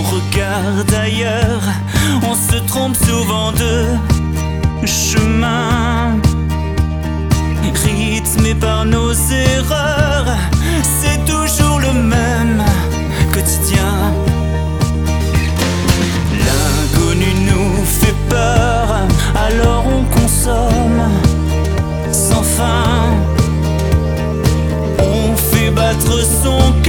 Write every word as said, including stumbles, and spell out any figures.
regarde ailleurs, on se trompe souvent de chemin. Rythmé par nos erreurs, c'est toujours le même quotidien. L'inconnu nous fait peur, alors on consomme sans fin. On fait battre son